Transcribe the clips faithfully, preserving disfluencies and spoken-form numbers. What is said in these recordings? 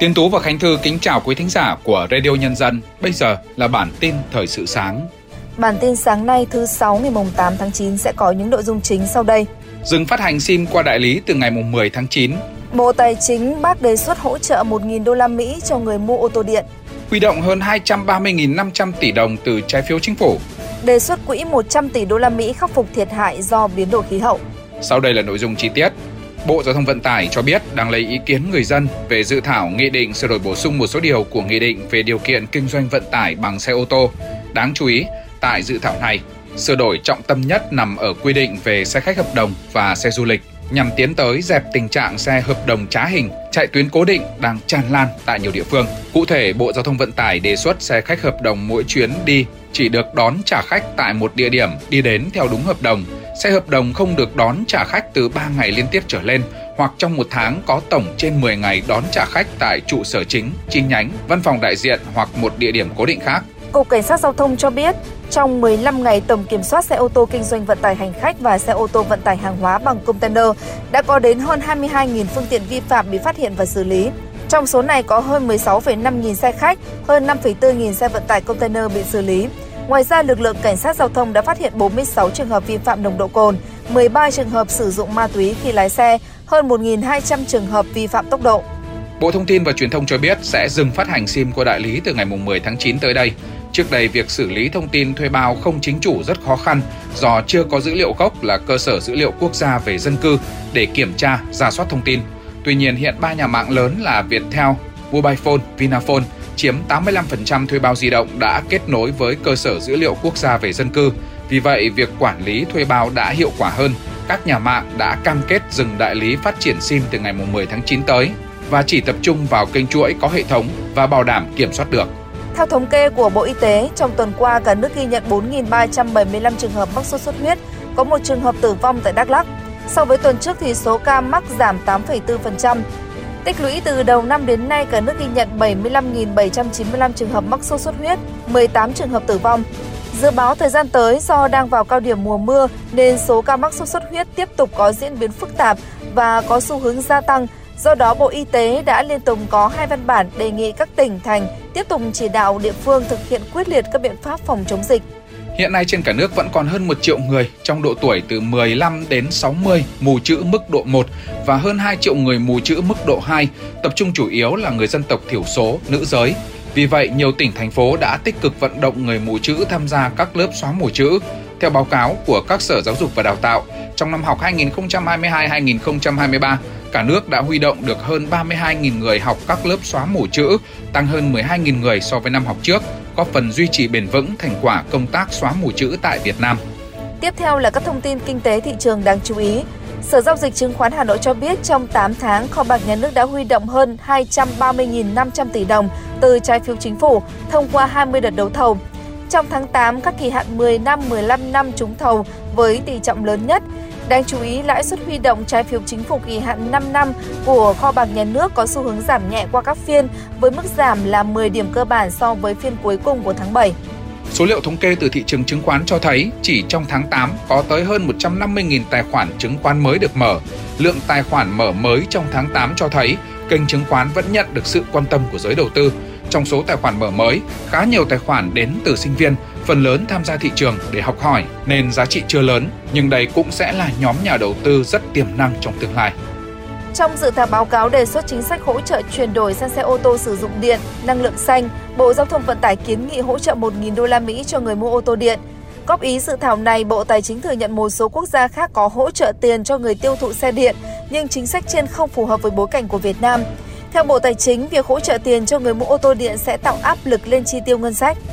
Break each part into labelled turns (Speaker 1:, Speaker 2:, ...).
Speaker 1: Tiến Tú và Khánh Thư kính chào quý thính giả của Radio Nhân dân. Bây giờ là bản tin thời sự sáng.
Speaker 2: Bản tin sáng nay thứ sáu ngày tám tháng chín sẽ có những nội dung chính sau đây.
Speaker 1: Dừng phát hành sim qua đại lý từ ngày mười tháng chín.
Speaker 2: Bộ Tài chính bác đề xuất hỗ trợ một nghìn đô la Mỹ cho người mua ô tô điện.
Speaker 1: Huy động hơn hai trăm ba mươi nghìn năm trăm tỷ đồng từ trái phiếu chính phủ.
Speaker 2: Đề xuất quỹ một trăm tỷ đô la Mỹ khắc phục thiệt hại do biến đổi khí hậu.
Speaker 1: Sau đây là nội dung chi tiết. Bộ Giao thông Vận tải cho biết đang lấy ý kiến người dân về dự thảo nghị định sửa đổi bổ sung một số điều của nghị định về điều kiện kinh doanh vận tải bằng xe ô tô. Đáng chú ý, tại dự thảo này, sửa đổi trọng tâm nhất nằm ở quy định về xe khách hợp đồng và xe du lịch, nhằm tiến tới dẹp tình trạng xe hợp đồng trá hình, chạy tuyến cố định đang tràn lan tại nhiều địa phương. Cụ thể, Bộ Giao thông Vận tải đề xuất xe khách hợp đồng mỗi chuyến đi chỉ được đón trả khách tại một địa điểm đi đến theo đúng hợp đồng. Xe hợp đồng không được đón trả khách từ ba ngày liên tiếp trở lên, hoặc trong một tháng có tổng trên mười ngày đón trả khách tại trụ sở chính, chi nhánh, văn phòng đại diện hoặc một địa điểm cố định khác.
Speaker 2: Cục Cảnh sát Giao thông cho biết, trong mười lăm ngày tổng kiểm soát xe ô tô kinh doanh vận tải hành khách và xe ô tô vận tải hàng hóa bằng container, đã có đến hơn hai mươi hai nghìn phương tiện vi phạm bị phát hiện và xử lý. Trong số này có hơn mười sáu phẩy năm nghìn xe khách, hơn năm phẩy bốn nghìn xe vận tải container bị xử lý. Ngoài ra, lực lượng Cảnh sát Giao thông đã phát hiện bốn mươi sáu trường hợp vi phạm nồng độ cồn, mười ba trường hợp sử dụng ma túy khi lái xe, hơn một nghìn hai trăm trường hợp vi phạm tốc độ.
Speaker 1: Bộ Thông tin và Truyền thông cho biết sẽ dừng phát hành sim qua đại lý từ ngày mười tháng chín tới đây. Trước đây, việc xử lý thông tin thuê bao không chính chủ rất khó khăn do chưa có dữ liệu gốc là cơ sở dữ liệu quốc gia về dân cư để kiểm tra, rà soát thông tin. Tuy nhiên, hiện ba nhà mạng lớn là Viettel, Mobifone, Vinaphone chiếm tám mươi lăm phần trăm thuê bao di động đã kết nối với cơ sở dữ liệu quốc gia về dân cư. Vì vậy, việc quản lý thuê bao đã hiệu quả hơn. Các nhà mạng đã cam kết dừng đại lý phát triển sim từ ngày mười tháng chín tới và chỉ tập trung vào kênh chuỗi có hệ thống và bảo đảm kiểm soát được.
Speaker 2: Theo thống kê của Bộ Y tế, trong tuần qua, cả nước ghi nhận bốn nghìn ba trăm bảy mươi lăm trường hợp mắc sốt xuất huyết, có một trường hợp tử vong tại Đắk Lắk. So với tuần trước thì số ca mắc giảm tám phẩy bốn phần trăm. Tích lũy từ đầu năm đến nay, cả nước ghi nhận bảy mươi lăm nghìn bảy trăm chín mươi lăm trường hợp mắc sốt xuất huyết, mười tám trường hợp tử vong. Dự báo thời gian tới, do đang vào cao điểm mùa mưa nên số ca mắc sốt xuất huyết tiếp tục có diễn biến phức tạp và có xu hướng gia tăng. Do đó, Bộ Y tế đã liên tục có hai văn bản đề nghị các tỉnh, thành tiếp tục chỉ đạo địa phương thực hiện quyết liệt các biện pháp phòng chống dịch.
Speaker 1: Hiện nay trên cả nước vẫn còn hơn một triệu người trong độ tuổi từ mười lăm đến sáu mươi mù chữ mức độ một và hơn hai triệu người mù chữ mức độ hai, tập trung chủ yếu là người dân tộc thiểu số, nữ giới. Vì vậy, nhiều tỉnh, thành phố đã tích cực vận động người mù chữ tham gia các lớp xóa mù chữ. Theo báo cáo của các sở giáo dục và đào tạo, trong năm học hai nghìn không trăm hai mươi hai hai nghìn không trăm hai mươi ba, cả nước đã huy động được hơn ba mươi hai nghìn người học các lớp xóa mù chữ, tăng hơn mười hai nghìn người so với năm học trước, góp phần duy trì bền vững thành quả công tác xóa mù chữ tại Việt Nam.
Speaker 2: Tiếp theo là các thông tin kinh tế thị trường đáng chú ý. Sở Giao dịch Chứng khoán Hà Nội cho biết trong tám tháng, Kho bạc Nhà nước đã huy động hơn hai trăm ba mươi nghìn năm trăm tỷ đồng từ trái phiếu chính phủ thông qua hai mươi đợt đấu thầu. Trong tháng tám, các kỳ hạn mười năm, mười lăm năm trúng thầu với tỷ trọng lớn nhất. Đáng chú ý, lãi suất huy động trái phiếu chính phủ kỳ hạn năm năm của Kho bạc Nhà nước có xu hướng giảm nhẹ qua các phiên, với mức giảm là mười điểm cơ bản so với phiên cuối cùng của tháng bảy.
Speaker 1: Số liệu thống kê từ thị trường chứng khoán cho thấy chỉ trong tháng tám có tới hơn một trăm năm mươi nghìn tài khoản chứng khoán mới được mở. Lượng tài khoản mở mới trong tháng tám cho thấy kênh chứng khoán vẫn nhận được sự quan tâm của giới đầu tư. Trong số tài khoản mở mới, khá nhiều tài khoản đến từ sinh viên, phần lớn tham gia thị trường để học hỏi nên giá trị chưa lớn, nhưng đây cũng sẽ là nhóm nhà đầu tư rất tiềm năng trong tương lai.
Speaker 2: Trong dự thảo báo cáo đề xuất chính sách hỗ trợ chuyển đổi sang xe ô tô sử dụng điện, năng lượng xanh, Bộ Giao thông Vận tải kiến nghị hỗ trợ một nghìn đô la Mỹ cho người mua ô tô điện. Góp ý dự thảo này, Bộ Tài chính thừa nhận một số quốc gia khác có hỗ trợ tiền cho người tiêu thụ xe điện, nhưng chính sách trên không phù hợp với bối cảnh của Việt Nam. Theo Bộ Tài chính, việc hỗ trợ tiền cho người mua ô tô điện sẽ tạo áp lực lên chi tiêu ngân sách.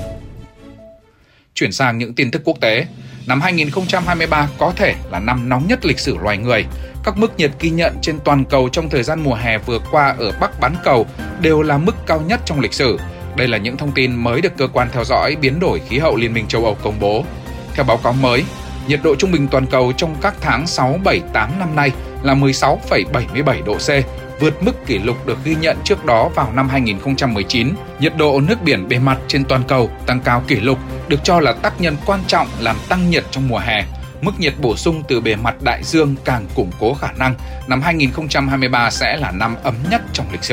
Speaker 1: Chuyển sang những tin tức quốc tế. Năm hai nghìn không trăm hai mươi ba có thể là năm nóng nhất lịch sử loài người. Các mức nhiệt ghi nhận trên toàn cầu trong thời gian mùa hè vừa qua ở Bắc bán cầu đều là mức cao nhất trong lịch sử. Đây là những thông tin mới được Cơ quan theo dõi biến đổi khí hậu Liên minh châu Âu công bố. Theo báo cáo mới, nhiệt độ trung bình toàn cầu trong các tháng sáu, bảy, tám năm nay là mười sáu phẩy bảy mươi bảy độ C, vượt mức kỷ lục được ghi nhận trước đó vào năm hai nghìn không trăm mười chín. Nhiệt độ nước biển bề mặt trên toàn cầu tăng cao kỷ lục được cho là tác nhân quan trọng làm tăng nhiệt trong mùa hè. Mức nhiệt bổ sung từ bề mặt đại dương càng củng cố khả năng năm hai nghìn không trăm hai mươi ba sẽ là năm ấm nhất trong lịch sử.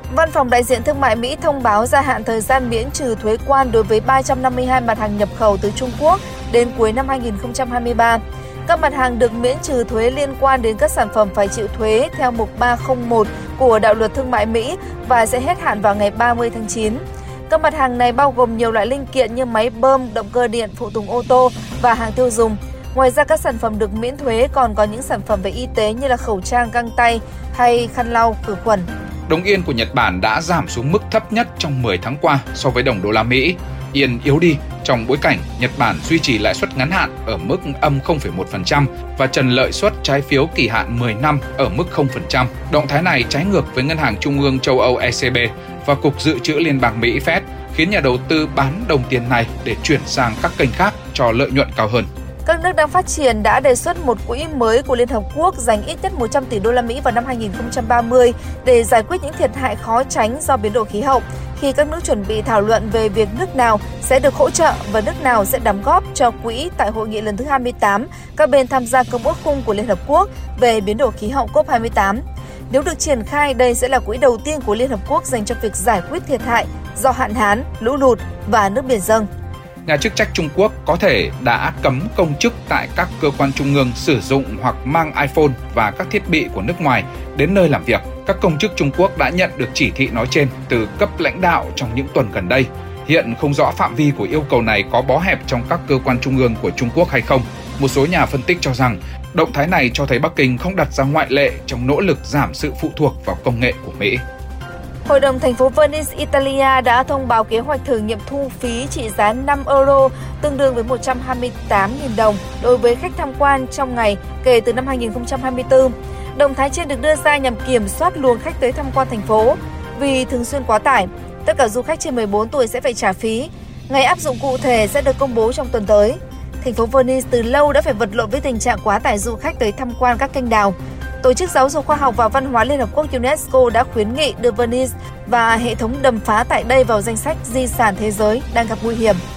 Speaker 2: Văn phòng đại diện thương mại Mỹ thông báo gia hạn thời gian miễn trừ thuế quan đối với ba trăm năm mươi hai mặt hàng nhập khẩu từ Trung Quốc đến cuối năm hai nghìn không trăm hai mươi ba. Các mặt hàng được miễn trừ thuế liên quan đến các sản phẩm phải chịu thuế theo mục ba không một của Đạo luật Thương mại Mỹ và sẽ hết hạn vào ngày ba mươi tháng chín. Các mặt hàng này bao gồm nhiều loại linh kiện như máy bơm, động cơ điện, phụ tùng ô tô và hàng tiêu dùng. Ngoài ra, các sản phẩm được miễn thuế còn có những sản phẩm về y tế như là khẩu trang, găng tay hay khăn lau, khử khuẩn.
Speaker 1: Đồng yên của Nhật Bản đã giảm xuống mức thấp nhất trong mười tháng qua so với đồng đô la Mỹ. Yên yếu đi trong bối cảnh Nhật Bản duy trì lãi suất ngắn hạn ở mức âm không phẩy một phần trăm và trần lợi suất trái phiếu kỳ hạn mười năm ở mức không phần trăm. Động thái này trái ngược với Ngân hàng Trung ương châu Âu E C B và Cục Dự trữ Liên bang Mỹ Fed, khiến nhà đầu tư bán đồng tiền này để chuyển sang các kênh khác cho lợi nhuận cao hơn.
Speaker 2: Các nước đang phát triển đã đề xuất một quỹ mới của Liên Hợp Quốc dành ít nhất một trăm tỷ đô la Mỹ vào năm hai nghìn không trăm ba mươi để giải quyết những thiệt hại khó tránh do biến đổi khí hậu, khi các nước chuẩn bị thảo luận về việc nước nào sẽ được hỗ trợ và nước nào sẽ đóng góp cho quỹ tại hội nghị lần thứ hai mươi tám các bên tham gia Công ước Khung của Liên Hợp Quốc về biến đổi khí hậu C O P hai mươi tám. Nếu được triển khai, đây sẽ là quỹ đầu tiên của Liên Hợp Quốc dành cho việc giải quyết thiệt hại do hạn hán, lũ lụt và nước biển dâng.
Speaker 1: Nhà chức trách Trung Quốc có thể đã cấm công chức tại các cơ quan trung ương sử dụng hoặc mang iPhone và các thiết bị của nước ngoài đến nơi làm việc. Các công chức Trung Quốc đã nhận được chỉ thị nói trên từ cấp lãnh đạo trong những tuần gần đây. Hiện không rõ phạm vi của yêu cầu này có bó hẹp trong các cơ quan trung ương của Trung Quốc hay không. Một số nhà phân tích cho rằng động thái này cho thấy Bắc Kinh không đặt ra ngoại lệ trong nỗ lực giảm sự phụ thuộc vào công nghệ của Mỹ.
Speaker 2: Hội đồng thành phố Venice, Italia đã thông báo kế hoạch thử nghiệm thu phí trị giá năm euro, tương đương với một trăm hai mươi tám nghìn đồng đối với khách tham quan trong ngày kể từ năm hai nghìn không trăm hai mươi tư. Động thái trên được đưa ra nhằm kiểm soát luồng khách tới tham quan thành phố vì thường xuyên quá tải. Tất cả du khách trên mười bốn tuổi sẽ phải trả phí. Ngày áp dụng cụ thể sẽ được công bố trong tuần tới. Thành phố Venice từ lâu đã phải vật lộn với tình trạng quá tải du khách tới tham quan các kênh đào. Tổ chức Giáo dục Khoa học và Văn hóa Liên Hợp Quốc UNESCO đã khuyến nghị đưa Venice và hệ thống đầm phá tại đây vào danh sách di sản thế giới đang gặp nguy hiểm.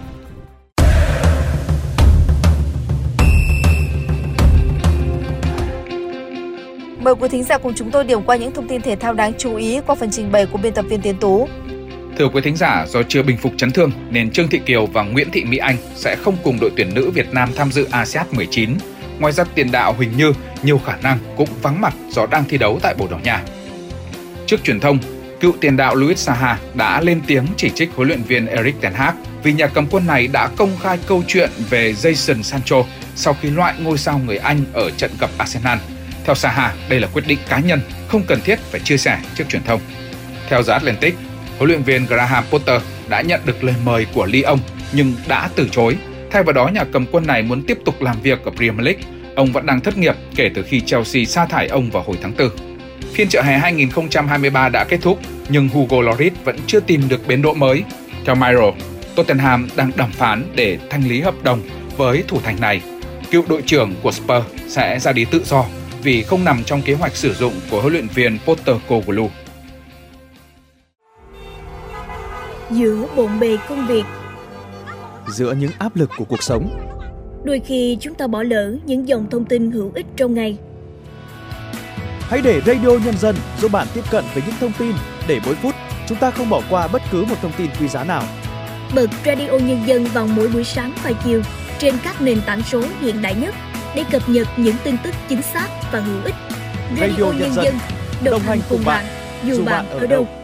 Speaker 2: Mời quý thính giả cùng chúng tôi điểm qua những thông tin thể thao đáng chú ý qua phần trình bày của biên tập viên Tiến Tú.
Speaker 1: Thưa quý thính giả, do chưa bình phục chấn thương nên Trương Thị Kiều và Nguyễn Thị Mỹ Anh sẽ không cùng đội tuyển nữ Việt Nam tham dự a sê an mười chín. Ngoài ra, tiền đạo Huỳnh Như nhiều khả năng cũng vắng mặt do đang thi đấu tại Bồ Đào Nha. Trước truyền thông, cựu tiền đạo Louis Saha đã lên tiếng chỉ trích huấn luyện viên Erik ten Hag vì nhà cầm quân này đã công khai câu chuyện về Jadon Sancho sau khi loại ngôi sao người Anh ở trận gặp Arsenal. Theo Saha, đây là quyết định cá nhân, không cần thiết phải chia sẻ trước truyền thông. Theo The Atlantic, huấn luyện viên Graham Potter đã nhận được lời mời của Lyon nhưng đã từ chối. Thay vào đó, nhà cầm quân này muốn tiếp tục làm việc ở Premier League. Ông vẫn đang thất nghiệp kể từ khi Chelsea sa thải ông vào hồi tháng tư. Phiên chợ hè hai nghìn không trăm hai mươi ba đã kết thúc, nhưng Hugo Lloris vẫn chưa tìm được bến đỗ mới. Theo Mirror, Tottenham đang đàm phán để thanh lý hợp đồng với thủ thành này. Cựu đội trưởng của Spurs sẽ ra đi tự do vì không nằm trong kế hoạch sử dụng của huấn luyện viên Postecoglou.
Speaker 3: Giữa bộn bề công việc,
Speaker 4: giữa những áp lực của cuộc sống,
Speaker 3: đôi khi chúng ta bỏ lỡ những dòng thông tin hữu ích trong ngày.
Speaker 4: Hãy để Radio Nhân dân giúp bạn tiếp cận với những thông tin để mỗi phút chúng ta không bỏ qua bất cứ một thông tin quý giá nào.
Speaker 3: Bật Radio Nhân dân vào mỗi buổi sáng và chiều trên các nền tảng số hiện đại nhất để cập nhật những tin tức chính xác và hữu ích. Radio, Radio Nhân, Nhân dân đồng, đồng hành cùng bạn, dù, dù bạn ở đâu.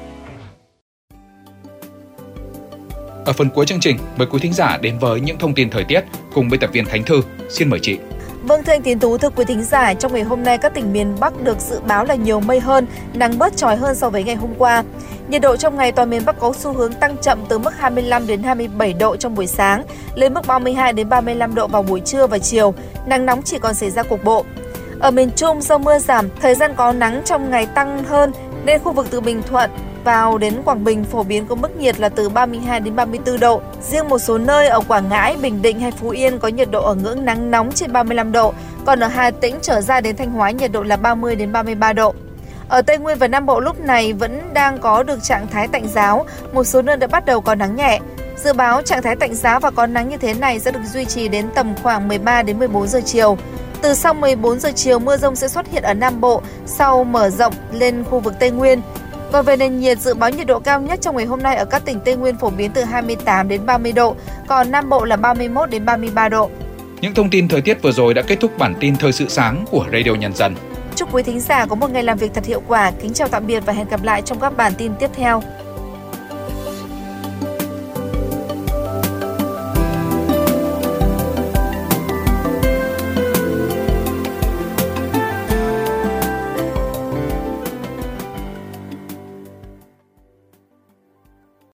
Speaker 1: Ở phần cuối chương trình, mời quý thính giả đến với những thông tin thời tiết cùng biên tập viên Khánh Thư. Xin mời chị.
Speaker 2: Vâng, thưa anh Tiến Tú, thưa quý thính giả, trong ngày hôm nay các tỉnh miền Bắc được dự báo là nhiều mây hơn, nắng bớt chói hơn so với ngày hôm qua. Nhiệt độ trong ngày toàn miền Bắc có xu hướng tăng chậm từ mức hai mươi lăm đến hai mươi bảy độ trong buổi sáng, lên mức ba mươi hai đến ba mươi lăm độ vào buổi trưa và chiều. Nắng nóng chỉ còn xảy ra cục bộ. Ở miền Trung, do mưa giảm, thời gian có nắng trong ngày tăng hơn nên khu vực từ Bình Thuận vào đến Quảng Bình phổ biến có mức nhiệt là từ ba mươi hai đến ba mươi tư độ. Riêng một số nơi ở Quảng Ngãi, Bình Định hay Phú Yên có nhiệt độ ở ngưỡng nắng nóng trên ba mươi lăm độ. Còn ở Hà Tĩnh trở ra đến Thanh Hóa nhiệt độ là ba mươi đến ba mươi ba độ. Ở Tây Nguyên và Nam Bộ lúc này vẫn đang có được trạng thái tạnh giáo, một số nơi đã bắt đầu có nắng nhẹ. Dự báo trạng thái tạnh giáo và có nắng như thế này sẽ được duy trì đến tầm khoảng mười ba đến mười bốn giờ chiều. Từ sau mười bốn giờ chiều, mưa dông sẽ xuất hiện ở Nam Bộ, sau mở rộng lên khu vực Tây Nguyên. Còn về nền nhiệt, dự báo nhiệt độ cao nhất trong ngày hôm nay ở các tỉnh Tây Nguyên phổ biến từ hai mươi tám đến ba mươi độ, còn Nam Bộ là ba mươi mốt đến ba mươi ba độ.
Speaker 1: Những thông tin thời tiết vừa rồi đã kết thúc bản tin Thời sự sáng của Radio Nhân dân.
Speaker 2: Chúc quý thính giả có một ngày làm việc thật hiệu quả. Kính chào tạm biệt và hẹn gặp lại trong các bản tin tiếp theo.